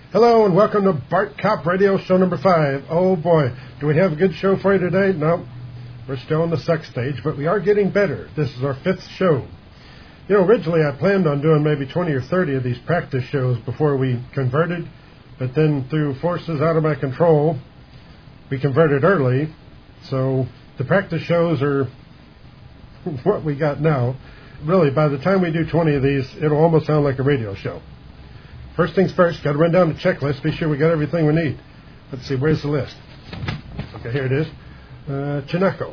Hello and welcome to Bart Cop Radio Show number 5. Oh boy, do we have a good show for you today? No, we're still on the sex stage, but we are getting better. This is our 5th show. You know, originally I planned on doing maybe 20 or 30 of these practice shows before we converted, but then through forces out of my control, we converted early, so the practice shows are what we got now. Really, by the time we do 20 of these, it'll almost sound like a radio show. First things first, got to run down the checklist, be sure we got everything we need. Let's see, where's the list? Okay, here it is. Chinaco.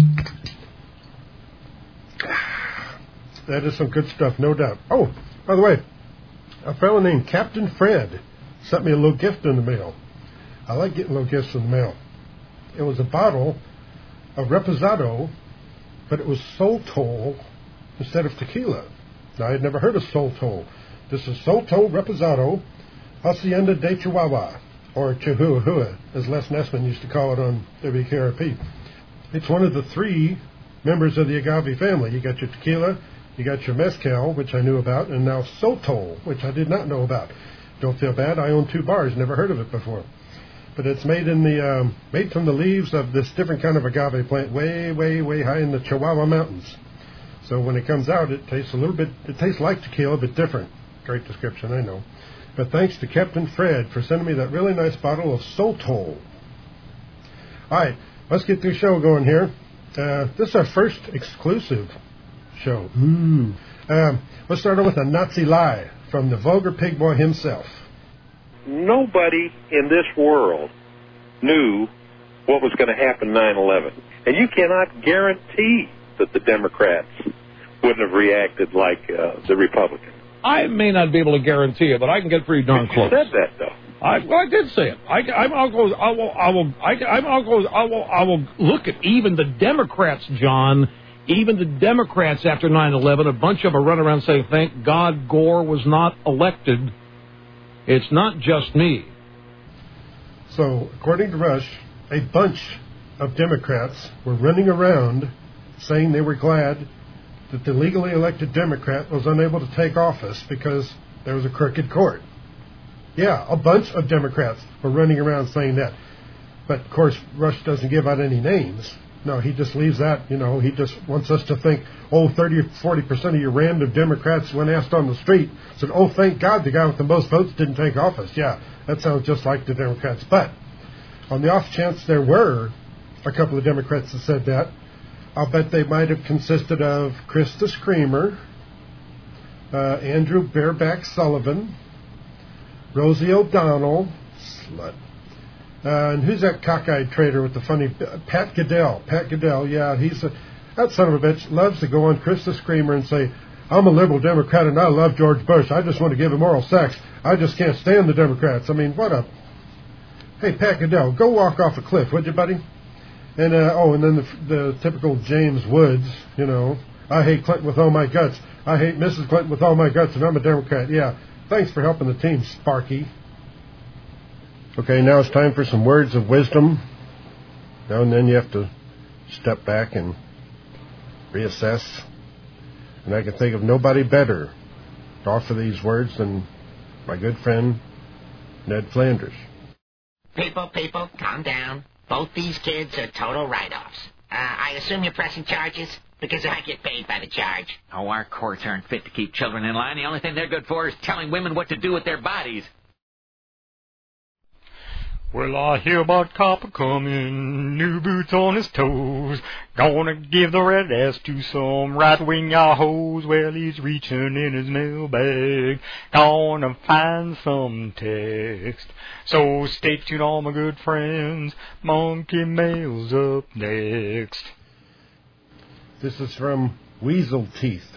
That is some good stuff, no doubt. Oh, by the way, a fellow named Captain Fred sent me a little gift in the mail. I like getting little gifts in the mail. It was a bottle of Reposado, but it was Soltol instead of tequila. Now, I had never heard of Soltol. This is Soltol Reposado, Hacienda de Chihuahua, or Chihuahua, as Les Nessman used to call it on WKRP. It's one of the 3 members of the agave family. You got your tequila, you got your mezcal, which I knew about, and now Soltol, which I did not know about. Don't feel bad, I own 2 bars, never heard of it before. But it's made made from the leaves of this different kind of agave plant way, way, way high in the Chihuahua Mountains. So when it comes out, it tastes like tequila, but different. Great description, I know. But thanks to Captain Fred for sending me that really nice bottle of Soltol. All right, let's get the show going here. This is our first exclusive show. Let's start off with a Nazi lie from the vulgar pig boy himself. Nobody in this world knew what was going to happen 9/11. And you cannot guarantee that the Democrats wouldn't have reacted like the Republicans. I may not be able to guarantee it, but I can get pretty darn close. You said that, though. I did say it. I will look at even the Democrats, John. Even the Democrats after 9/11, a bunch of them run around saying, "Thank God Gore was not elected." It's not just me. So, according to Rush, a bunch of Democrats were running around saying they were glad that the legally elected Democrat was unable to take office because there was a crooked court. Yeah, a bunch of Democrats were running around saying that. But, of course, Rush doesn't give out any names. No, he just leaves that, he just wants us to think, 30 or 40% of your random Democrats, when asked on the street, said, thank God the guy with the most votes didn't take office. Yeah, that sounds just like the Democrats. But on the off chance there were a couple of Democrats that said that, I'll bet they might have consisted of Chris the Screamer, Andrew Bareback Sullivan, Rosie O'Donnell, slut, and who's that cockeyed traitor with the funny... Pat Goodell. Pat Goodell, yeah, that son of a bitch loves to go on Chris the Screamer and say, I'm a liberal Democrat and I love George Bush. I just want to give him oral sex. I just can't stand the Democrats. I mean, what a... Hey, Pat Goodell, go walk off a cliff, would you, buddy? And, and then the typical James Woods, I hate Clinton with all my guts. I hate Mrs. Clinton with all my guts, and I'm a Democrat. Yeah, thanks for helping the team, Sparky. Okay, now it's time for some words of wisdom. Now and then you have to step back and reassess. And I can think of nobody better to offer these words than my good friend, Ned Flanders. People, calm down. Both these kids are total write-offs. I assume you're pressing charges? Because I get paid by the charge. Oh, our courts aren't fit to keep children in line. The only thing they're good for is telling women what to do with their bodies. Well, I hear about Copper coming, new boots on his toes, gonna give the red ass to some right-wing yahoos. Well, he's reaching in his mailbag, gonna find some text. So stay tuned, all my good friends, Monkey Mail's up next. This is from Weasel Teeth.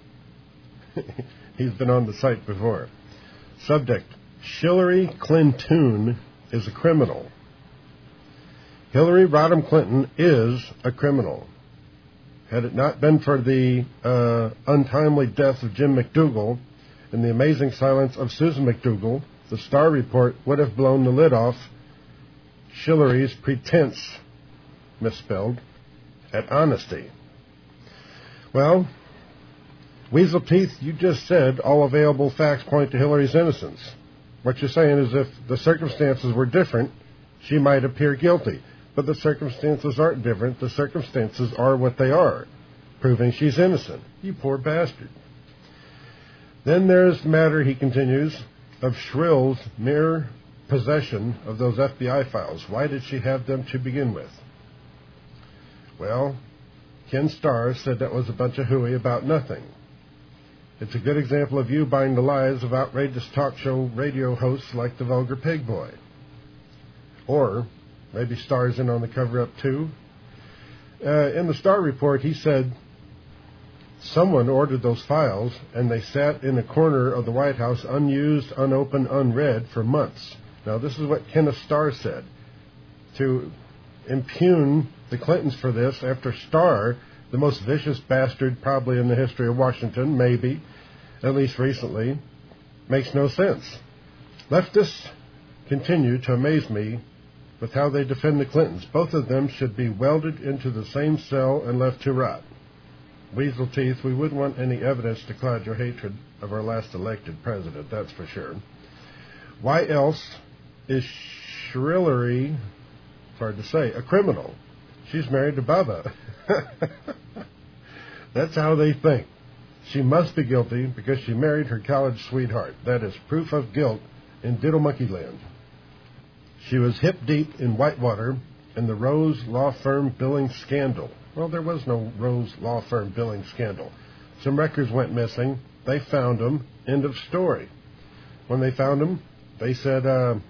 He's been on the site before. Subject, Hillary Clinton is a criminal. Hillary Rodham Clinton is a criminal. Had it not been for the untimely death of Jim McDougal and the amazing silence of Susan McDougal, the Star Report would have blown the lid off Hillary's pretense, misspelled, at honesty. Well, Weasel Teeth, you just said all available facts point to Hillary's innocence. What you're saying is if the circumstances were different, she might appear guilty. But the circumstances aren't different. The circumstances are what they are, proving she's innocent. You poor bastard. Then there's the matter, he continues, of Shrill's mere possession of those FBI files. Why did she have them to begin with? Well, Ken Starr said that was a bunch of hooey about nothing. It's a good example of you buying the lies of outrageous talk show radio hosts like the Vulgar Pig Boy. Or maybe Starr's in on the cover-up too. In the Starr report, he said someone ordered those files and they sat in a corner of the White House unused, unopened, unread for months. Now, this is what Kenneth Starr said. To impugn the Clintons for this after Starr, the most vicious bastard probably in the history of Washington, maybe, at least recently, makes no sense. Leftists continue to amaze me with how they defend the Clintons. Both of them should be welded into the same cell and left to rot. Weasel teeth, we wouldn't want any evidence to cloud your hatred of our last elected president, that's for sure. Why else is Shrillery, it's hard to say, a criminal? She's married to Bubba. That's how they think. She must be guilty because she married her college sweetheart. That is proof of guilt in Diddle Monkey Land. She was hip deep in Whitewater and the Rose Law Firm billing scandal. Well, there was no Rose Law Firm billing scandal. Some records went missing. They found them. End of story. When they found them, they said,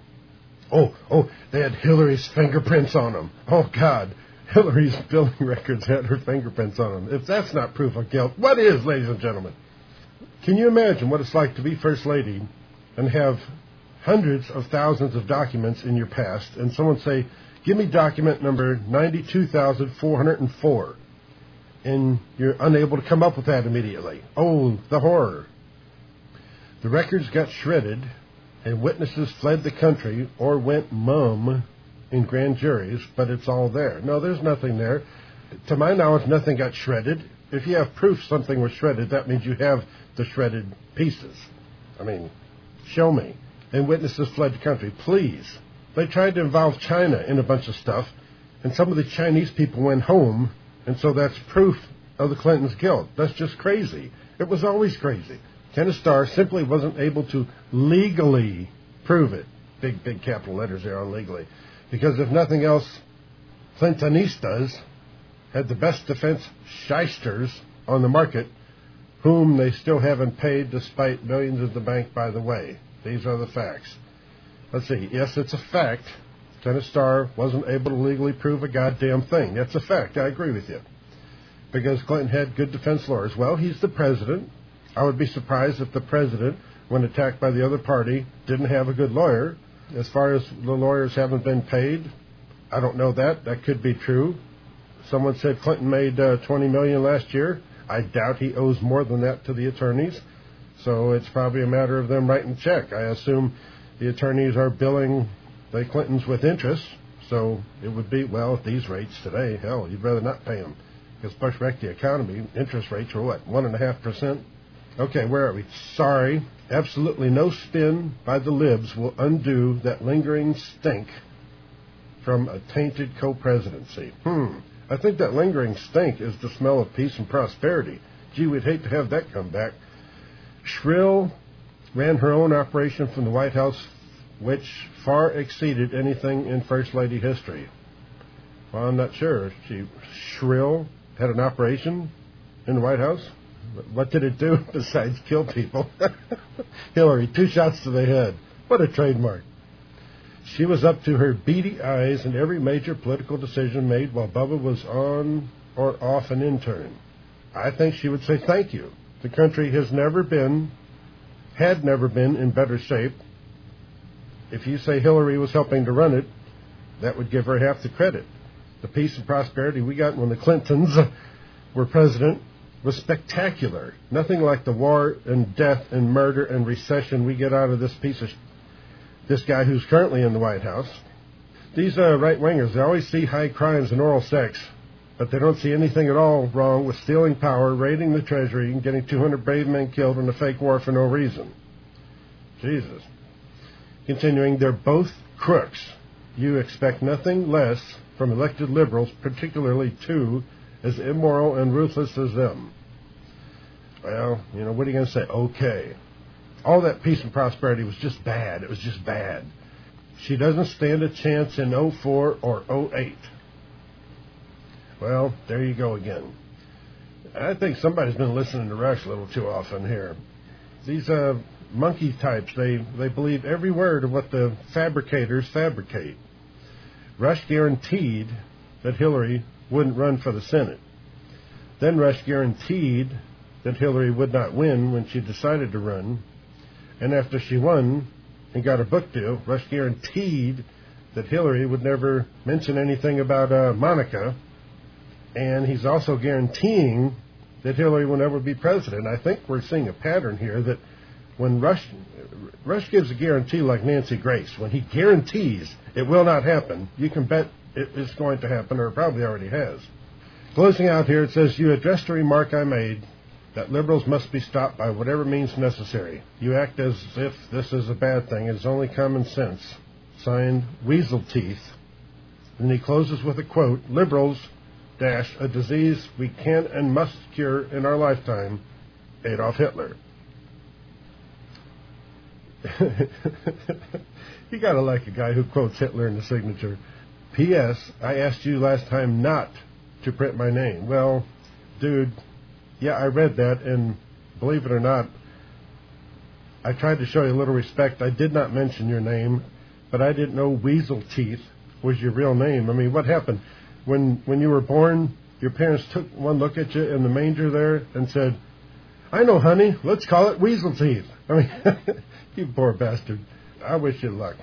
they had Hillary's fingerprints on them. Oh, God. Hillary's billing records had her fingerprints on them. If that's not proof of guilt, what is, ladies and gentlemen? Can you imagine what it's like to be First Lady and have hundreds of thousands of documents in your past, and someone say, give me document number 92,404, and you're unable to come up with that immediately. Oh, the horror. The records got shredded, and witnesses fled the country or went mum in grand juries, but it's all there. No, there's nothing there. To my knowledge, nothing got shredded. If you have proof something was shredded, that means you have the shredded pieces. I mean, show me. And witnesses fled the country. Please. They tried to involve China in a bunch of stuff, and some of the Chinese people went home, and so that's proof of the Clintons' guilt. That's just crazy. It was always crazy. Kenneth Starr simply wasn't able to legally prove it. Big capital letters there on legally. Because if nothing else, Clintonistas had the best defense shysters on the market, whom they still haven't paid despite millions at the bank, by the way. These are the facts. Let's see. Yes, it's a fact. Kenneth Starr wasn't able to legally prove a goddamn thing. That's a fact. I agree with you. Because Clinton had good defense lawyers. Well, he's the president. I would be surprised if the president, when attacked by the other party, didn't have a good lawyer. As far as the lawyers haven't been paid, I don't know that. That could be true. Someone said Clinton made $20 million last year. I doubt he owes more than that to the attorneys. So it's probably a matter of them writing a check. I assume the attorneys are billing the Clintons with interest. So it would be, well, at these rates today, hell, you'd rather not pay them. Because Bush wrecked the economy. Interest rates are what, 1.5%? Okay, where are we? Sorry. Absolutely no spin by the libs will undo that lingering stink from a tainted co-presidency. I think that lingering stink is the smell of peace and prosperity. Gee, we'd hate to have that come back. Shrill ran her own operation from the White House, which far exceeded anything in First Lady history. Well, I'm not sure. Shrill had an operation in the White House? What did it do besides kill people? Hillary, 2 shots to the head. What a trademark. She was up to her beady eyes in every major political decision made while Bubba was on or off an intern. I think she would say thank you. The country had never been in better shape. If you say Hillary was helping to run it, that would give her half the credit. The peace and prosperity we got when the Clintons were president was spectacular. Nothing like the war and death and murder and recession we get out of this guy who's currently in the White House. These right-wingers, they always see high crimes and oral sex, but they don't see anything at all wrong with stealing power, raiding the Treasury, and getting 200 brave men killed in a fake war for no reason. Jesus. Continuing, they're both crooks. You expect nothing less from elected liberals, particularly two as immoral and ruthless as them. Well, what are you going to say? Okay. All that peace and prosperity was just bad. It was just bad. She doesn't stand a chance in 04 or 08. Well, there you go again. I think somebody's been listening to Rush a little too often here. These monkey types, they believe every word of what the fabricators fabricate. Rush guaranteed that Hillary wouldn't run for the Senate. Then Rush guaranteed that Hillary would not win when she decided to run. And after she won and got a book deal, Rush guaranteed that Hillary would never mention anything about Monica. And he's also guaranteeing that Hillary will never be president. I think we're seeing a pattern here that when Rush gives a guarantee like Nancy Grace, when he guarantees it will not happen, you can bet it is going to happen, or it probably already has. Closing out here, it says, you addressed a remark I made that liberals must be stopped by whatever means necessary. You act as if this is a bad thing. It's only common sense. Signed, Weasel Teeth. And he closes with a quote, liberals, a disease we can and must cure in our lifetime, Adolf Hitler. You gotta like a guy who quotes Hitler in the signature. P.S. I asked you last time not to print my name. Well, dude, yeah, I read that, and believe it or not, I tried to show you a little respect. I did not mention your name, but I didn't know Weasel Teeth was your real name. I mean, what happened? When you were born, your parents took one look at you in the manger there and said, I know, honey, let's call it Weasel Teeth. I mean, you poor bastard. I wish you luck.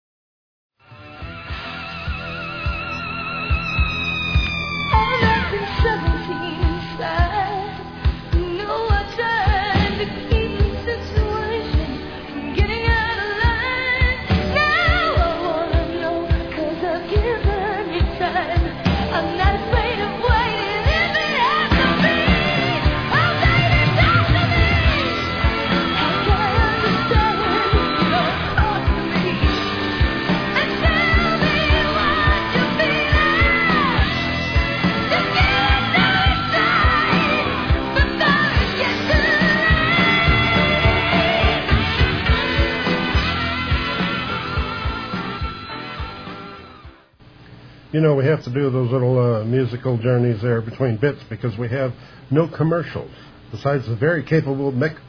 We have to do those little musical journeys there between bits because we have no commercials. Besides the very capable Mick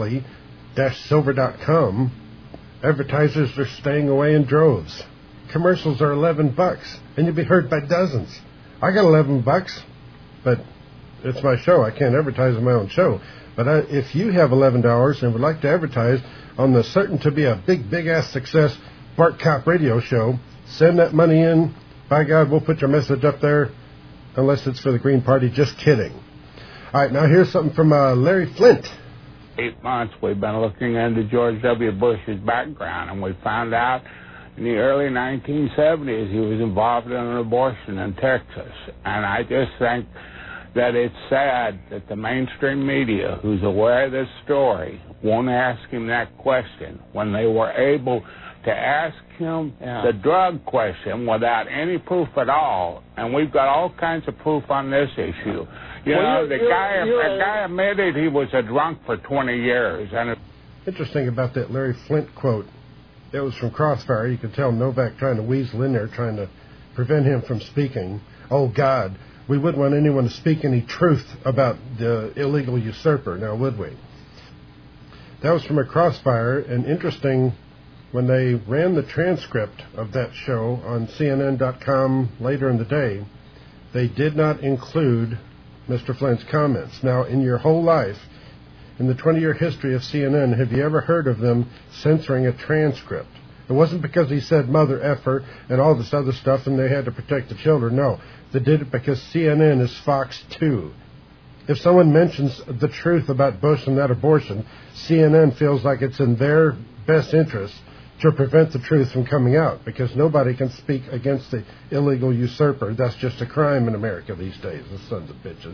Raisley-Silver.com, advertisers are staying away in droves. Commercials are $11, and you'll be heard by dozens. I got $11, but it's my show. I can't advertise on my own show. But if you have $11 and would like to advertise on the certain to be a big-ass success Bart Cop radio show, send that money in. By God, we'll put your message up there, unless it's for the Green Party. Just kidding. All right, now here's something from Larry Flint. 8 months we've been looking into George W. Bush's background, and we found out in the early 1970s he was involved in an abortion in Texas. And I just think that it's sad that the mainstream media, who's aware of this story, won't ask him that question when they were able to ask him the drug question without any proof at all. And we've got all kinds of proof on this issue. The guy admitted he was a drunk for 20 years. And interesting about that Larry Flint quote. It was from Crossfire. You could tell Novak trying to weasel in there, trying to prevent him from speaking. Oh, God, we wouldn't want anyone to speak any truth about the illegal usurper, now would we? That was from a Crossfire, and interesting, when they ran the transcript of that show on CNN.com later in the day, they did not include Mr. Flint's comments. Now, in your whole life, in the 20-year history of CNN, have you ever heard of them censoring a transcript? It wasn't because he said mother effer and all this other stuff and they had to protect the children. No, they did it because CNN is Fox 2. If someone mentions the truth about Bush and that abortion, CNN feels like it's in their best interest to prevent the truth from coming out, because nobody can speak against the illegal usurper. That's just a crime in America these days, the sons of bitches.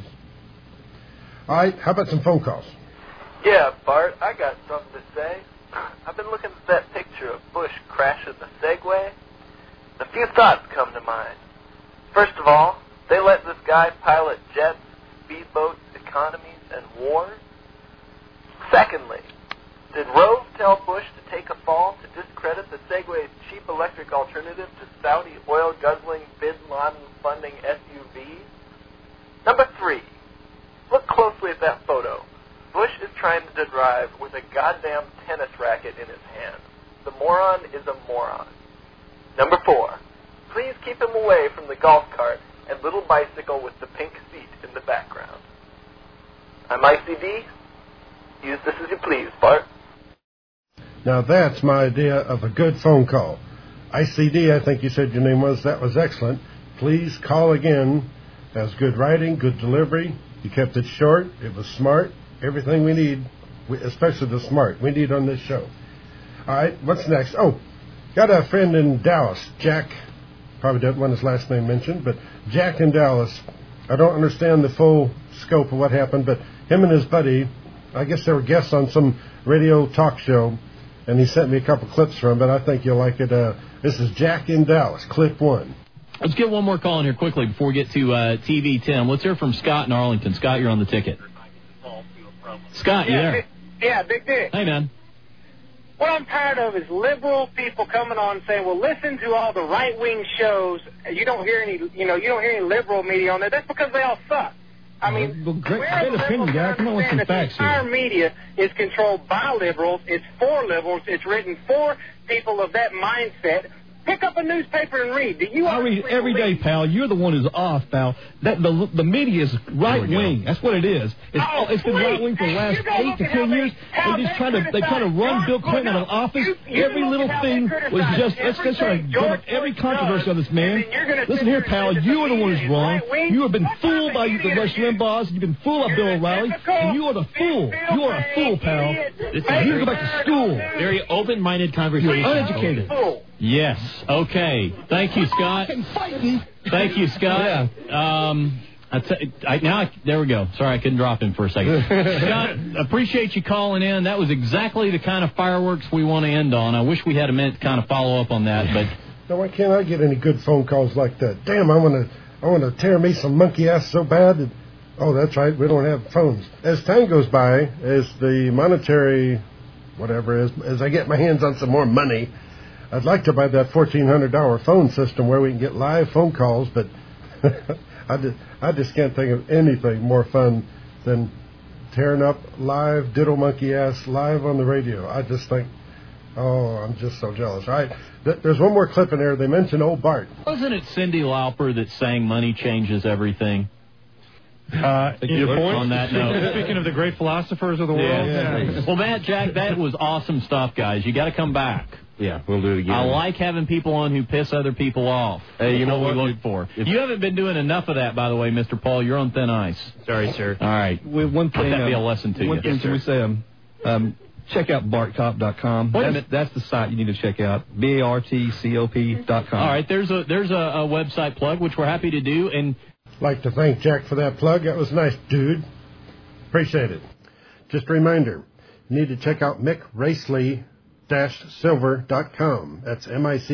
All right, how about some phone calls? Yeah, Bart, I got something to say. I've been looking at that picture of Bush and the Segway, a few thoughts come to mind. First of all, they let this guy pilot jets, speedboats, economies, and wars. Secondly, did Rove tell Bush to take a fall to discredit the Segway's cheap electric alternative to Saudi oil-guzzling, bin Laden-funding SUVs? Number 3, look closely at that photo. Bush is trying to drive with a goddamn tennis racket in his hand. The moron is a moron. Number 4, please keep him away from the golf cart and little bicycle with the pink seat in the background. I'm ICD. Use this as you please, Bart. Now that's my idea of a good phone call. ICD, I think you said your name was. That was excellent. Please call again. That was good writing, good delivery. You kept it short. It was smart. Everything we need, especially the smart, we need on this show. All right, what's next? Oh, got a friend in Dallas, Jack. Probably don't want his last name mentioned, but Jack in Dallas. I don't understand the full scope of what happened, but him and his buddy, I guess they were guests on some radio talk show, and he sent me a couple clips from it, but I think you'll like it. This is Jack in Dallas, clip 1. Let's get one more call in here quickly before we get to TV Tim. Let's hear from Scott in Arlington. Scott, you're on the ticket. Scott, you there? Yeah, Big Dick. Hey, man. What I'm tired of is liberal people coming on saying, "Well, listen to all the right-wing shows. You don't hear any, you don't hear any liberal media on there." That's because they all suck. I mean, great opinion, guy. Come on with some facts here. The entire media is controlled by liberals. It's for liberals. It's written for people of that mindset. Pick up a newspaper and read. Do you? I read every day, pal. You're the one who's off, pal. That the media is right wing. That's what it is. It's been right wing for the last 8 to 10 years. They just try to run Bill Clinton out of office. Every little thing was just let's try to give up every controversy on this man. Listen here, pal. You are the one who's wrong. You have been fooled by the Rush Limbaughs. You've been fooled by Bill O'Reilly, and you are the fool. You are a fool, pal. You need to go back to school. Very open-minded conversation. You're uneducated. Yes. Okay. Thank you, Scott. Thank you, Scott. Yeah. There we go. Sorry, I couldn't drop him for a second. Scott, appreciate you calling in. That was exactly the kind of fireworks we want to end on. I wish we had a minute to kind of follow up on that, but. Now, why can't I get any good phone calls like that? Damn, I want to tear me some monkey ass so bad. Oh, that's right. We don't have phones. As time goes by, as the monetary, whatever, as I get my hands on some more money, I'd like to buy that $1,400 phone system where we can get live phone calls, but I just can't think of anything more fun than tearing up live diddle monkey ass live on the radio. I just think, I'm just so jealous. All right, there's one more clip in there. They mentioned old Bart. Wasn't it Cyndi Lauper that sang "Money Changes Everything"? Your point? On that note. Speaking of the great philosophers of the world. Yeah. Well, Matt, Jack, that was awesome stuff, guys. You got to come back. Yeah, we'll do it again. I like having people on who piss other people off. Hey, you know what? We look for. You haven't been doing enough of that, by the way, Mr. Paul. You're on thin ice. Sorry, sir. All right. One thing, let that be a lesson to you. One thing, can we say, check out BartCop.com. That's the site you need to check out. BartCop.com. All right. There's a website plug, which we're happy to do. And like to thank Jack for that plug. That was nice, dude. Appreciate it. Just a reminder, you need to check out Mick Raisley-silver.com. That's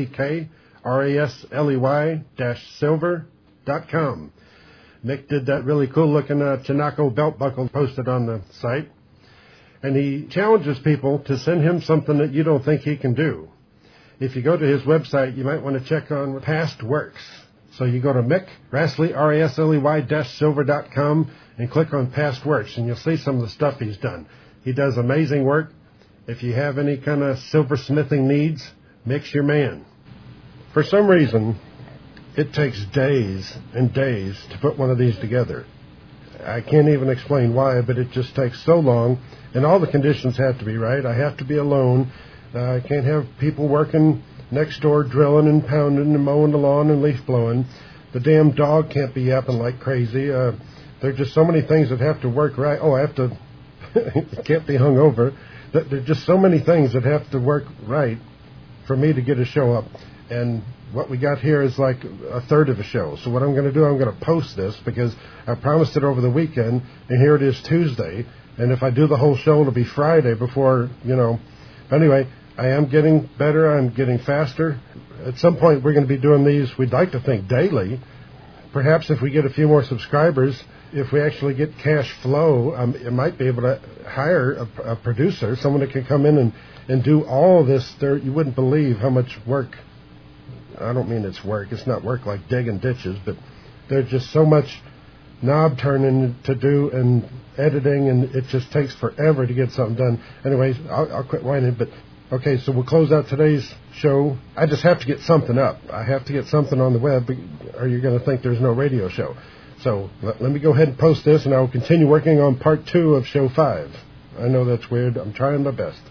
MICKRASLEY-silver.com. Mick did that really cool-looking Chinaco belt buckle posted on the site. And he challenges people to send him something that you don't think he can do. If you go to his website, you might want to check on past works. So you go to Mick Raisley, RASLEY-silver.com, and click on past works, and you'll see some of the stuff he's done. He does amazing work. If you have any kind of silversmithing needs, Mick's your man. For some reason, it takes days and days to put one of these together. I can't even explain why, but it just takes so long, and all the conditions have to be right. I have to be alone. I can't have people working next door drilling and pounding and mowing the lawn and leaf blowing. The damn dog can't be yapping like crazy. There are just so many things that have to work right. Oh, I have to, it can't be hung over. There are just so many things that have to work right for me to get a show up. And what we got here is like a third of a show. So what I'm going to do, I'm going to post this because I promised it over the weekend, and here it is Tuesday. And if I do the whole show, it'll be Friday before, Anyway, I am getting better. I'm getting faster. At some point, we're going to be doing these, we'd like to think, daily. Perhaps if we get a few more subscribers, if we actually get cash flow, I might be able to hire a producer, someone that can come in and do all this. You wouldn't believe how much work. I don't mean it's work. It's not work like digging ditches, but there's just so much knob turning to do and editing, and it just takes forever to get something done. Anyways, I'll quit whining, but okay, so we'll close out today's show. I just have to get something up. I have to get something on the web, or you're going to think there's no radio show. So let me go ahead and post this, and I will continue working on part 2 of show 5. I know that's weird. I'm trying my best.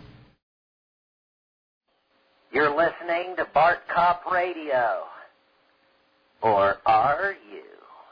You're listening to Bart Cop Radio. Or are you?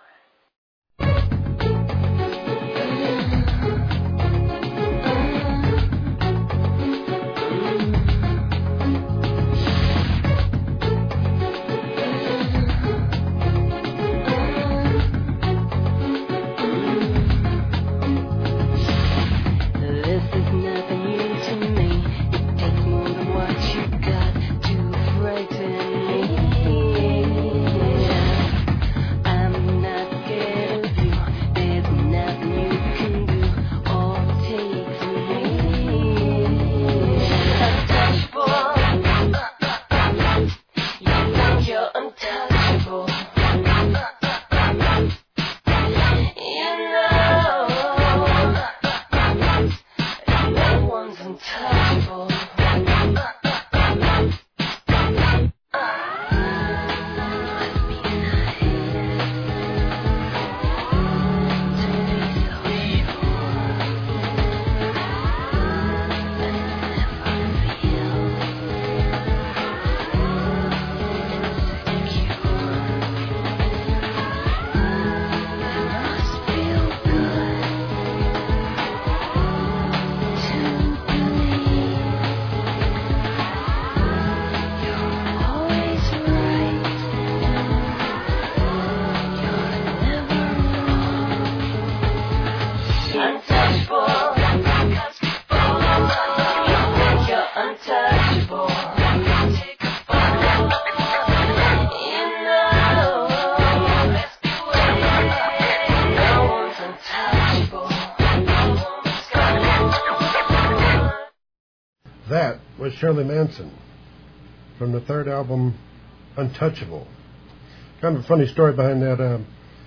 That was Shirley Manson from the third album, Untouchable. Kind of a funny story behind that.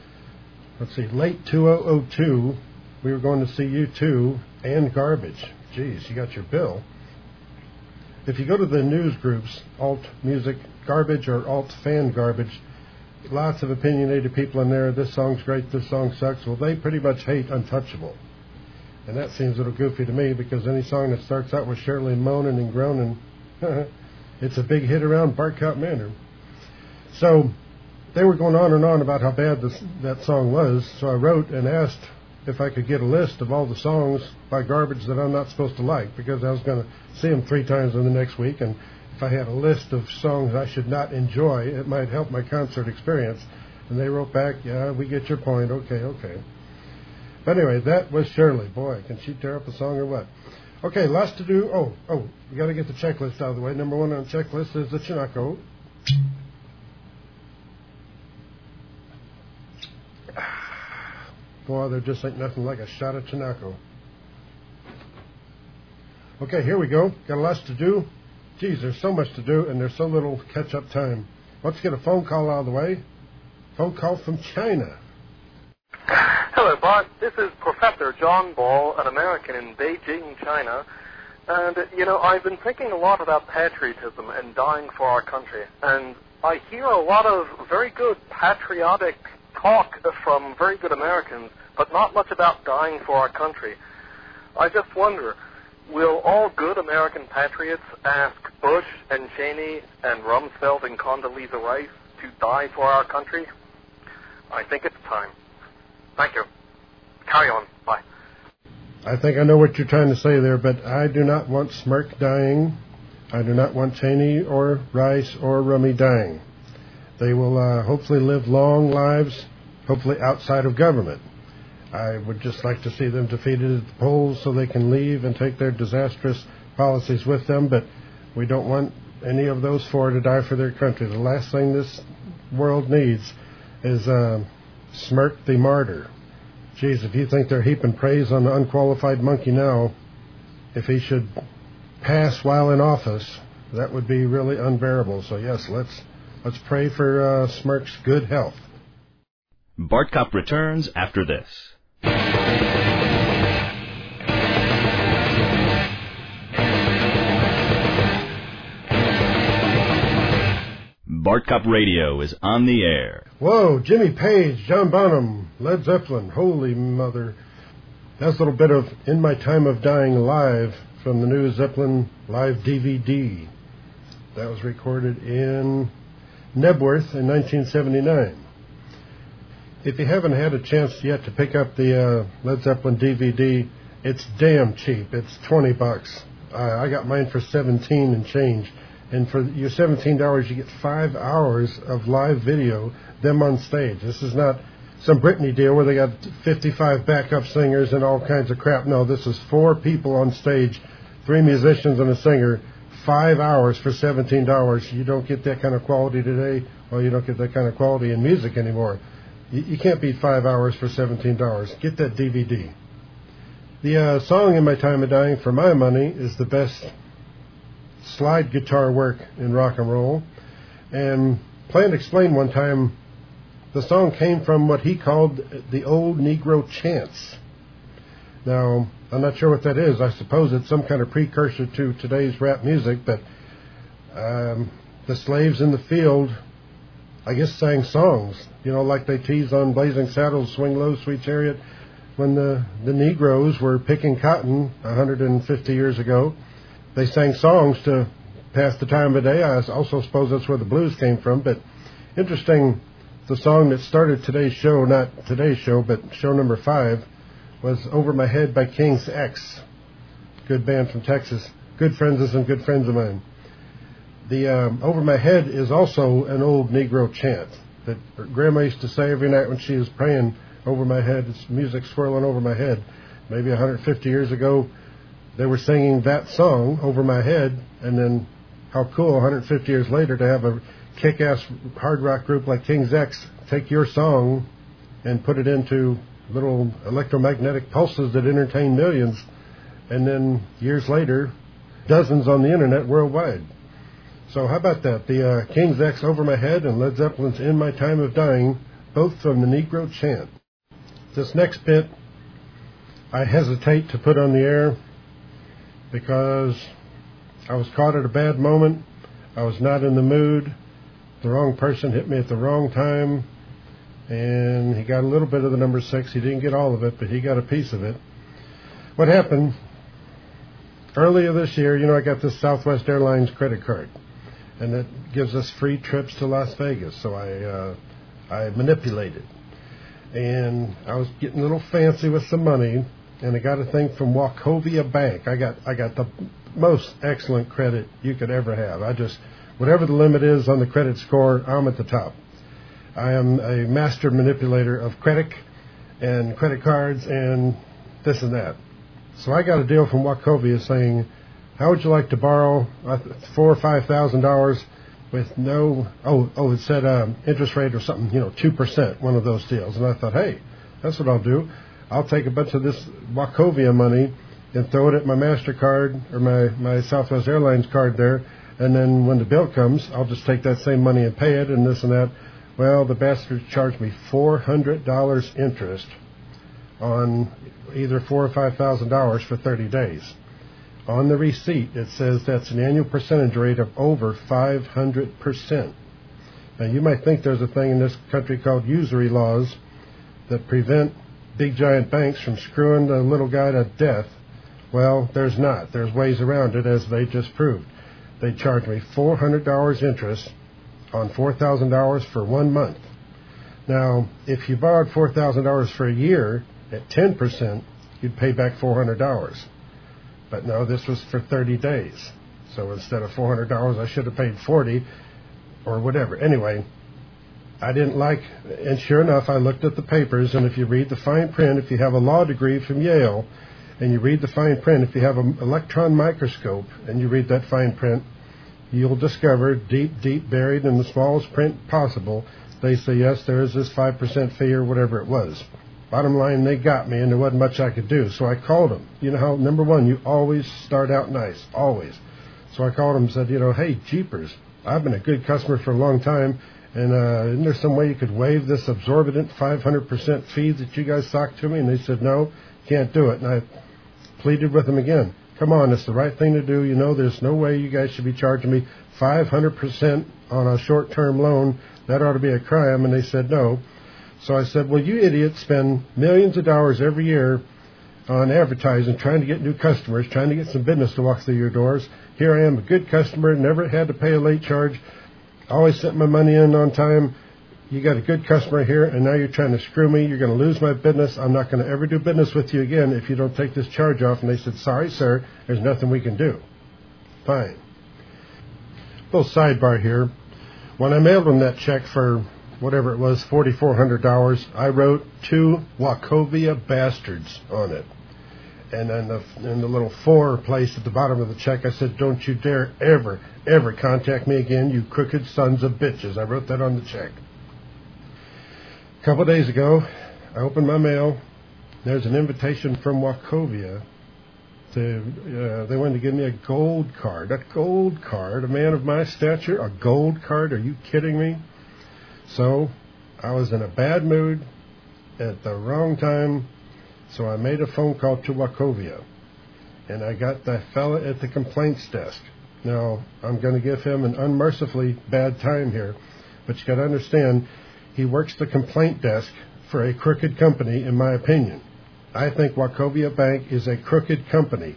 Let's see, late 2002, we were going to see U2 and Garbage. Geez, you got your bill. If you go to the news groups, Alt Music Garbage or Alt Fan Garbage, lots of opinionated people in there. This song's great, this song sucks. Well, they pretty much hate Untouchable. And that seems a little goofy to me, because any song that starts out with Shirley moaning and groaning, it's a big hit around Bart Cop Manor. So they were going on and on about how bad that song was, so I wrote and asked if I could get a list of all the songs by Garbage that I'm not supposed to like, because I was going to see them 3 times in the next week, and if I had a list of songs I should not enjoy, it might help my concert experience. And they wrote back, yeah, we get your point, okay. But anyway, that was Shirley. Boy, can she tear up a song or what? Okay, lots to do. Oh, we got to get the checklist out of the way. Number 1 on the checklist is the Chinaco. Boy, there just ain't nothing like a shot of Chinaco. Okay, here we go. Got a lot to do. Geez, there's so much to do, and there's so little catch-up time. Let's get a phone call out of the way. Phone call from China. Hello, Bart. This is Professor John Ball, an American in Beijing, China. And, I've been thinking a lot about patriotism and dying for our country. And I hear a lot of very good patriotic talk from very good Americans, but not much about dying for our country. I just wonder, will all good American patriots ask Bush and Cheney and Rumsfeld and Condoleezza Rice to die for our country? I think it's time. Thank you. Carry on. Bye. I think I know what you're trying to say there, but I do not want Smirk dying. I do not want Cheney or Rice or Rummy dying. They will hopefully live long lives, hopefully outside of government. I would just like to see them defeated at the polls so they can leave and take their disastrous policies with them, but We don't want any of those four to die for their country. The last thing this world needs is Smirk the martyr. Geez, if you think they're heaping praise on the unqualified monkey now, if he should pass while in office, that would be really unbearable. So yes, let's pray for Smirk's good health. Bart Kopp returns after this. Bart Kopp Radio is on the air. Whoa, Jimmy Page, John Bonham, Led Zeppelin, holy mother. That's a little bit of In My Time of Dying live from the new Zeppelin live DVD. That was recorded in Nebworth in 1979. If you haven't had a chance yet to pick up the Led Zeppelin DVD, it's damn cheap. It's $20. I got mine for $17 and change. And for your $17, you get 5 hours of live video, them on stage. This is not some Britney deal where they got 55 backup singers and all kinds of crap. No, this is 4 people on stage, 3 musicians and a singer, 5 hours for $17. You don't get that kind of quality today. Well, you don't get that kind of quality in music anymore. You can't beat 5 hours for $17. Get that DVD. The song In My Time of Dying, for my money, is the best slide guitar work in rock and roll. And Plant explained one time the song came from what he called the old Negro chants. Now, I'm not sure what that is. I suppose it's some kind of precursor to today's rap music, but the slaves in the field, I guess, sang songs, you know, like they tease on Blazing Saddles, Swing Low, Sweet Chariot, when the Negroes were picking cotton 150 years ago. They sang songs to pass the time of day. I also suppose that's where the blues came from. But interesting, the song that started today's show, not today's show, but show number 5, was Over My Head by King's X. Good band from Texas. Good friends of some good friends of mine. The Over My Head is also an old Negro chant that Grandma used to say every night when she was praying, over my head, it's music swirling over my head. Maybe 150 years ago, they were singing that song, Over My Head, and then how cool 150 years later to have a kick-ass hard rock group like King's X take your song and put it into little electromagnetic pulses that entertain millions, and then years later, dozens on the internet worldwide. So how about that? The King's X, Over My Head, and Led Zeppelin's In My Time of Dying, both from the Negro chant. This next bit, I hesitate to put on the air because I was caught at a bad moment. I was not in the mood. The wrong person hit me at the wrong time, and he got a little bit of the number 6. He didn't get all of it, but he got a piece of it. What happened, earlier this year, you know, I got this Southwest Airlines credit card, and it gives us free trips to Las Vegas, so I manipulated. And I was getting a little fancy with some money, and I got a thing from Wachovia Bank. I got the most excellent credit you could ever have. Whatever the limit is on the credit score, I'm at the top. I am a master manipulator of credit and credit cards and this and that. So I got a deal from Wachovia saying, how would you like to borrow $4,000 or $5,000 with no, it said interest rate or something, 2%, one of those deals. And I thought, hey, that's what I'll do. I'll take a bunch of this Wachovia money and throw it at my MasterCard or my Southwest Airlines card there, and then when the bill comes, I'll just take that same money and pay it and this and that. Well, the bastards charged me $400 interest on either $4,000 or $5,000 for 30 days. On the receipt, it says that's an annual percentage rate of over 500%. Now, you might think there's a thing in this country called usury laws that prevent big giant banks from screwing the little guy to death. Well, there's not. There's ways around it, as they just proved. They charged me $400 interest on $4,000 for 1 month. Now, if you borrowed $4,000 for a year at 10%, you'd pay back $400. But no, this was for 30 days. So instead of $400, I should have paid $40 or whatever. Anyway, I didn't like, and sure enough, I looked at the papers, and if you read the fine print, if you have a law degree from Yale, and you read the fine print, if you have an electron microscope, and you read that fine print, you'll discover, deep buried in the smallest print possible, they say, yes, there is this 5% fee or whatever it was. Bottom line, they got me, and there wasn't much I could do. So I called them. You know how, number one, you always start out nice, always. So I called them and said, hey, jeepers, I've been a good customer for a long time, and isn't there some way you could waive this exorbitant 500% fee that you guys socked to me? And they said, no, can't do it. And I pleaded with them again. Come on, it's the right thing to do. There's no way you guys should be charging me 500% on a short-term loan. That ought to be a crime. And they said no. So I said, well, you idiots spend millions of dollars every year on advertising, trying to get new customers, trying to get some business to walk through your doors. Here I am, a good customer, never had to pay a late charge, always sent my money in on time. You got a good customer here, and now you're trying to screw me. You're going to lose my business. I'm not going to ever do business with you again if you don't take this charge off. And they said, sorry, sir, there's nothing we can do. Fine. Little sidebar here. When I mailed them that check for whatever it was, $4,400, I wrote 2 Wachovia bastards on it. And then in the little for place at the bottom of the check, I said, don't you dare ever contact me again, you crooked sons of bitches. I wrote that on the check. A couple of days ago, I opened my mail. There's an invitation from Wachovia. They wanted to give me a gold card. A gold card? A man of my stature? A gold card? Are you kidding me? So I was in a bad mood at the wrong time, so I made a phone call to Wachovia. And I got the fella at the complaints desk. Now, I'm going to give him an unmercifully bad time here, but you got to understand, he works the complaint desk for a crooked company, in my opinion. I think Wachovia Bank is a crooked company.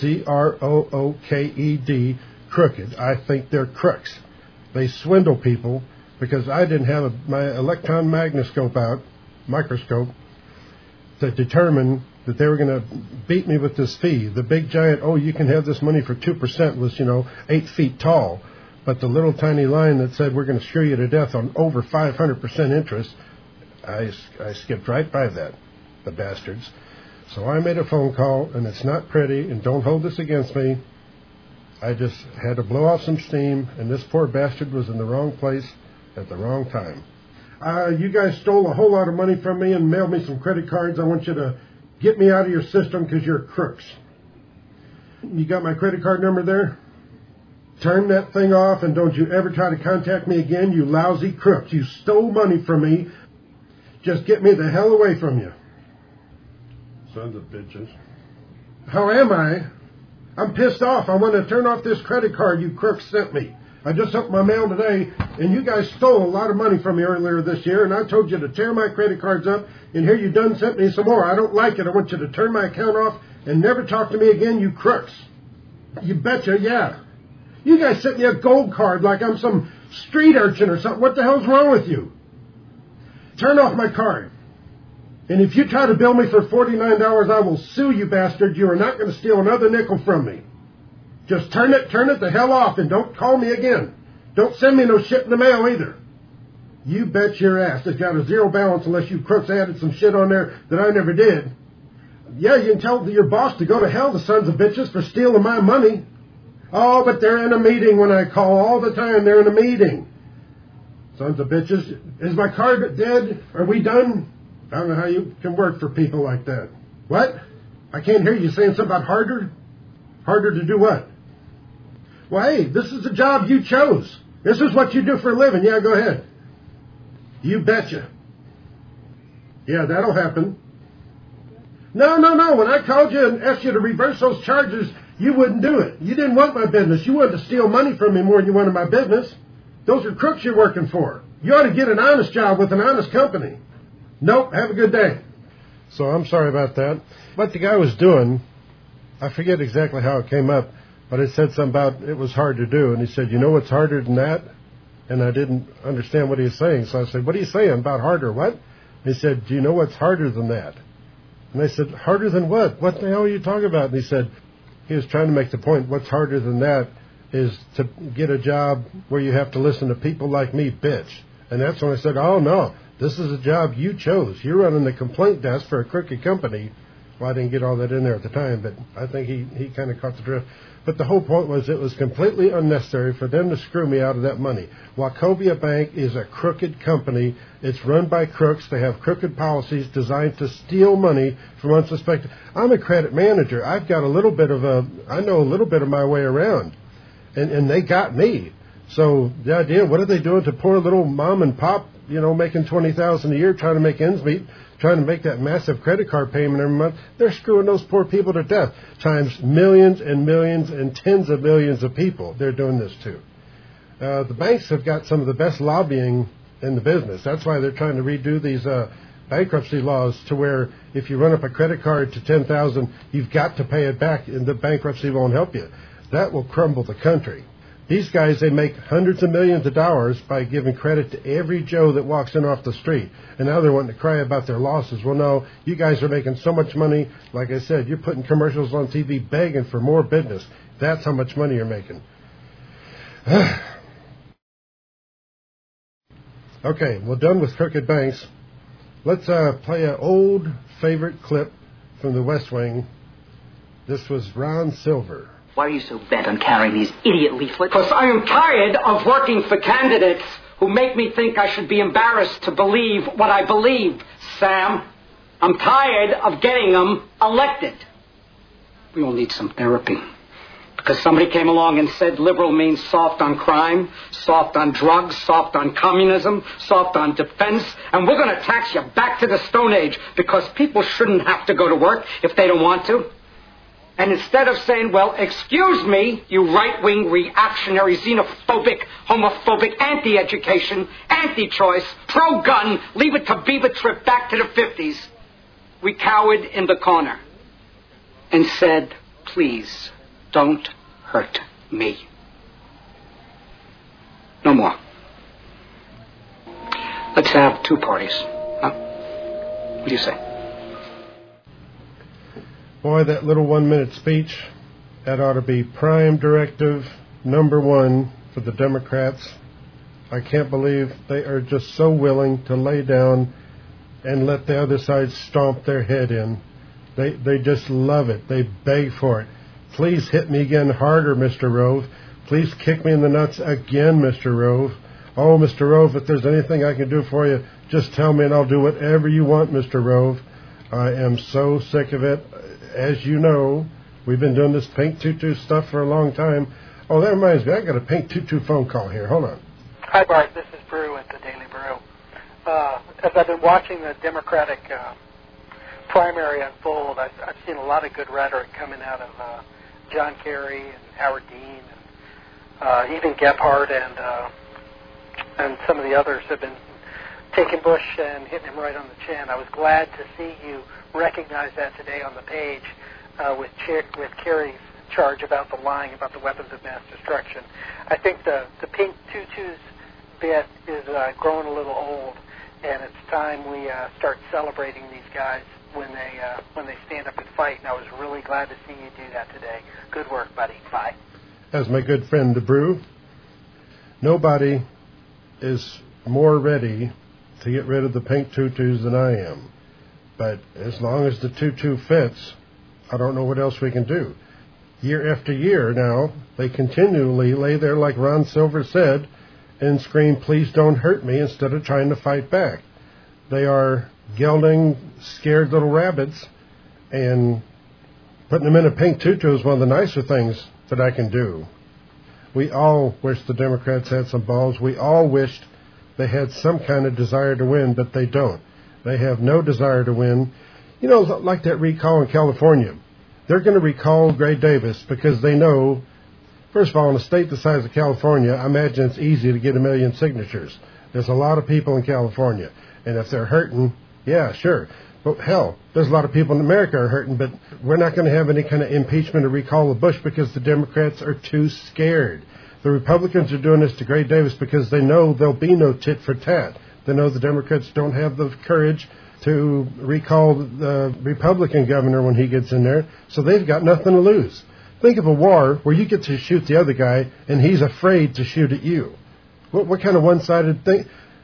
C-R-O-O-K-E-D, crooked. I think they're crooks. They swindle people because I didn't have my electron microscope to determine that they were going to beat me with this fee. The big giant, you can have this money for 2% was, 8 feet tall. But the little tiny line that said we're going to screw you to death on over 500% interest, I skipped right by that, the bastards. So I made a phone call, and it's not pretty, and don't hold this against me. I just had to blow off some steam, and this poor bastard was in the wrong place at the wrong time. You guys stole a whole lot of money from me and mailed me some credit cards. I want you to get me out of your system because you're crooks. You got my credit card number there? Turn that thing off, and don't you ever try to contact me again, you lousy crooks. You stole money from me. Just get me the hell away from you. Sons of bitches. How am I? I'm pissed off. I want to turn off this credit card you crooks sent me. I just opened my mail today, and you guys stole a lot of money from me earlier this year, and I told you to tear my credit cards up, and here you done sent me some more. I don't like it. I want you to turn my account off and never talk to me again, you crooks. You betcha, yeah. You guys sent me a gold card like I'm some street urchin or something. What the hell's wrong with you? Turn off my card. And if you try to bill me for $49, I will sue you, bastard. You are not going to steal another nickel from me. Just turn it the hell off and don't call me again. Don't send me no shit in the mail either. You bet your ass it's got a zero balance unless you crooks added some shit on there that I never did. Yeah, you can tell your boss to go to hell, the sons of bitches, for stealing my money. Oh, but they're in a meeting when I call all the time. They're in a meeting. Sons of bitches. Is my card dead? Are we done? I don't know how you can work for people like that. What? I can't hear you saying something about harder? Harder to do what? Well, hey, this is the job you chose. This is what you do for a living. Yeah, go ahead. You betcha. Yeah, that'll happen. No. When I called you and asked you to reverse those charges, you wouldn't do it. You didn't want my business. You wanted to steal money from me more than you wanted my business. Those are crooks you're working for. You ought to get an honest job with an honest company. Nope, have a good day. So I'm sorry about that. What the guy was doing, I forget exactly how it came up, but it said something about it was hard to do. And he said, you know what's harder than that? And I didn't understand what he was saying. So I said, what are you saying about harder? What? He said, do you know what's harder than that? And I said, harder than what? What the hell are you talking about? And he said, he was trying to make the point, what's harder than that is to get a job where you have to listen to people like me bitch. And that's when I said, oh, no, this is a job you chose. You're running the complaint desk for a crooked company. Well, I didn't get all that in there at the time, but I think he kind of caught the drift. But the whole point was it was completely unnecessary for them to screw me out of that money. Wachovia Bank is a crooked company. It's run by crooks. They have crooked policies designed to steal money from unsuspected. I'm a credit manager. I've got I know a little bit of my way around. And they got me. So the idea, what are they doing to poor little mom and pop, making $20,000 a year, trying to make ends meet, trying to make that massive credit card payment every month? They're screwing those poor people to death, times millions and millions and tens of millions of people they're doing this to. The banks have got some of the best lobbying in the business. That's why they're trying to redo these bankruptcy laws to where if you run up a credit card to $10,000, you've got to pay it back, and the bankruptcy won't help you. That will crumble the country. These guys, they make hundreds of millions of dollars by giving credit to every Joe that walks in off the street. And now they're wanting to cry about their losses. Well, no, you guys are making so much money. Like I said, you're putting commercials on TV begging for more business. That's how much money you're making. Okay, well, done with crooked banks. Let's play an old favorite clip from the West Wing. This was Ron Silver. Why are you so bent on carrying these idiot leaflets? Because I am tired of working for candidates who make me think I should be embarrassed to believe what I believe, Sam. I'm tired of getting them elected. We all need some therapy. Because somebody came along and said liberal means soft on crime, soft on drugs, soft on communism, soft on defense, and we're going to tax you back to the Stone Age because people shouldn't have to go to work if they don't want to. And instead of saying, well, excuse me, you right-wing, reactionary, xenophobic, homophobic, anti-education, anti-choice, pro-gun, leave it to Beaver trip back to the 50s, we cowered in the corner and said, please, don't hurt me. No more. Let's have two parties. Huh? What do you say? Boy, that little 1-minute speech, that ought to be prime directive number one for the Democrats. I can't believe they are just so willing to lay down and let the other side stomp their head in. They just love it. They beg for it. Please hit me again harder, Mr. Rove. Please kick me in the nuts again, Mr. Rove. Oh, Mr. Rove, if there's anything I can do for you, just tell me and I'll do whatever you want, Mr. Rove. I am so sick of it. As you know, we've been doing this Pink Tutu stuff for a long time. Oh, that reminds me, I got a Pink Tutu phone call here. Hold on. Hi, Bart. This is Brew at the Daily Brew. As I've been watching the Democratic primary unfold, I've seen a lot of good rhetoric coming out of John Kerry and Howard Dean, and even Gephardt and some of the others have been taking Bush and hitting him right on the chin. I was glad to see you recognize that today on the page with Kerry's charge about the lying about the weapons of mass destruction. I think the Pink Tutus bit is growing a little old, and it's time we start celebrating these guys when they stand up and fight. And I was really glad to see you do that today. Good work, buddy. Bye. As my good friend DeBrew, nobody is more ready to get rid of the pink tutus than I am. But as long as the tutu fits, I don't know what else we can do. Year after year now, they continually lay there like Ron Silver said and scream, please don't hurt me, instead of trying to fight back. They are gelding scared little rabbits, and putting them in a pink tutu is one of the nicer things that I can do. We all wish the Democrats had some balls. We all wished they had some kind of desire to win, but they don't. They have no desire to win. You know, like that recall in California. They're going to recall Gray Davis because they know, first of all, in a state the size of California, I imagine it's easy to get 1 million signatures. There's a lot of people in California. And if they're hurting, yeah, sure. But hell, there's a lot of people in America are hurting, but we're not going to have any kind of impeachment or recall of Bush because the Democrats are too scared. The Republicans are doing this to Gray Davis because they know there'll be no tit for tat. They know the Democrats don't have the courage to recall the Republican governor when he gets in there, so they've got nothing to lose. Think of a war where you get to shoot the other guy and he's afraid to shoot at you. What kind of one-sided thing?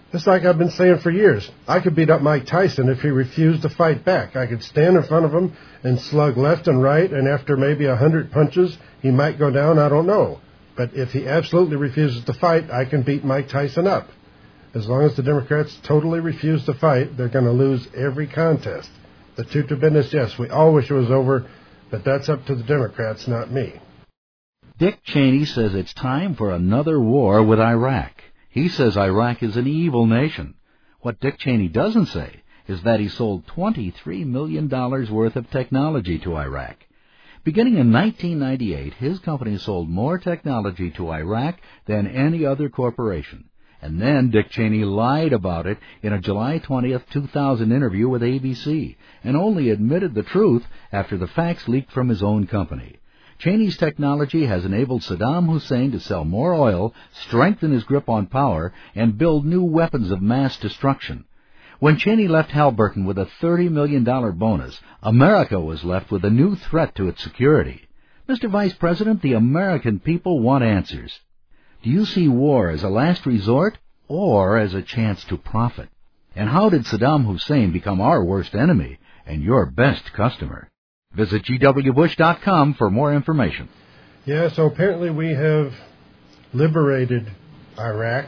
Just like I've been saying for years, I could beat up Mike Tyson if he refused to fight back. I could stand in front of him and slug left and right, and after maybe 100 punches, he might go down, I don't know. But if he absolutely refuses to fight, I can beat Mike Tyson up. As long as the Democrats totally refuse to fight, they're going to lose every contest. The truth to business, yes, we all wish it was over, but that's up to the Democrats, not me. Dick Cheney says it's time for another war with Iraq. He says Iraq is an evil nation. What Dick Cheney doesn't say is that he sold $23 million worth of technology to Iraq. Beginning in 1998, his company sold more technology to Iraq than any other corporation. And then Dick Cheney lied about it in a July 20th, 2000 interview with ABC, and only admitted the truth after the facts leaked from his own company. Cheney's technology has enabled Saddam Hussein to sell more oil, strengthen his grip on power, and build new weapons of mass destruction. When Cheney left Halliburton with a $30 million bonus, America was left with a new threat to its security. Mr. Vice President, the American people want answers. Do you see war as a last resort or as a chance to profit? And how did Saddam Hussein become our worst enemy and your best customer? Visit gwbush.com for more information. Yeah, so apparently we have liberated Iraq.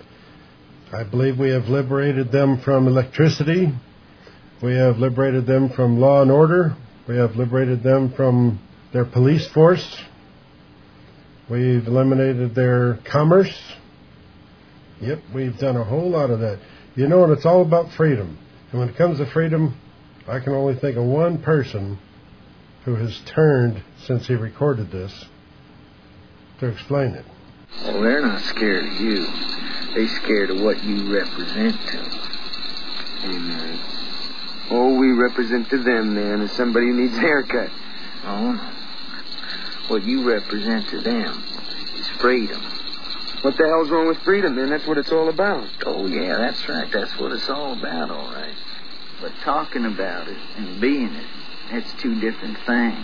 I believe we have liberated them from electricity. We have liberated them from law and order. We have liberated them from their police force. We've eliminated their commerce. Yep, we've done a whole lot of that. You know, and it's all about freedom. And when it comes to freedom, I can only think of one person who has turned since he recorded this to explain it. Well, they're not scared of you. They're scared of what you represent to them. Amen. Oh, we represent to them, then, as somebody who needs a haircut. Oh, no. What you represent to them is freedom. What the hell's wrong with freedom, then? That's what it's all about. Oh, yeah, that's right. That's what it's all about, all right. But talking about it and being it, that's two different things.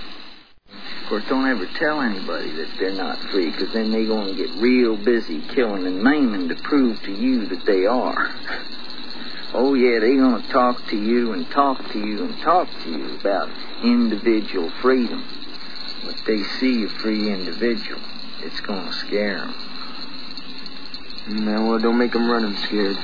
Of course, don't ever tell anybody that they're not free, because then they're going to get real busy killing and maiming to prove to you that they are. Oh, yeah, they're going to talk to you and talk to you and talk to you about individual freedom. But they see a free individual, it's going to scare them. No, well, don't make them run them scared.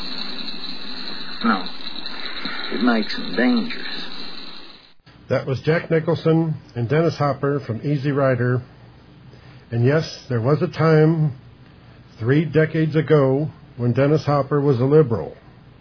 No, it makes them dangerous. That was Jack Nicholson and Dennis Hopper from Easy Rider. And yes, there was a time 3 decades ago when Dennis Hopper was a liberal.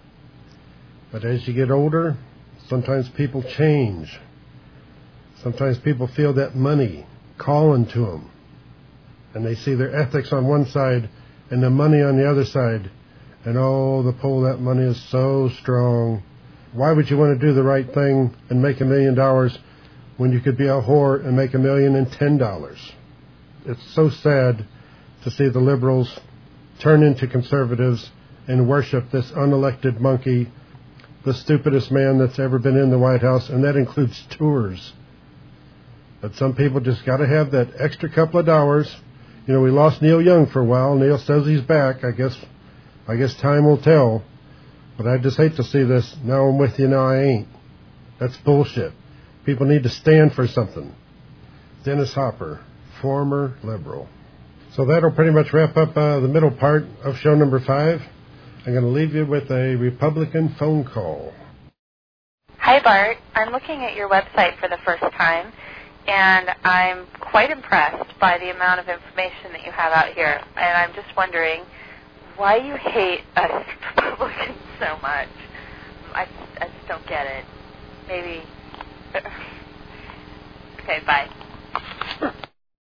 But as you get older, sometimes people change. Sometimes people feel that money calling to them. And they see their ethics on one side and the money on the other side. And oh, the pull of that money is so strong. Why would you want to do the right thing and make $1 million when you could be a whore and make $1,010,000? It's so sad to see the liberals turn into conservatives and worship this unelected monkey, the stupidest man that's ever been in the White House, and that includes tours. But some people just got to have that extra couple of dollars. You know, we lost Neil Young for a while. Neil says he's back. I guess time will tell. But I just hate to see this, now I'm with you, now I ain't. That's bullshit. People need to stand for something. Dennis Hopper, former liberal. So that'll pretty much wrap up the middle part of show number 5. I'm going to leave you with a Republican phone call. Hi, Bart. I'm looking at your website for the first time, and I'm quite impressed by the amount of information that you have out here. And I'm just wondering why you hate us Republicans so much. I just don't get it. Maybe. Okay, bye.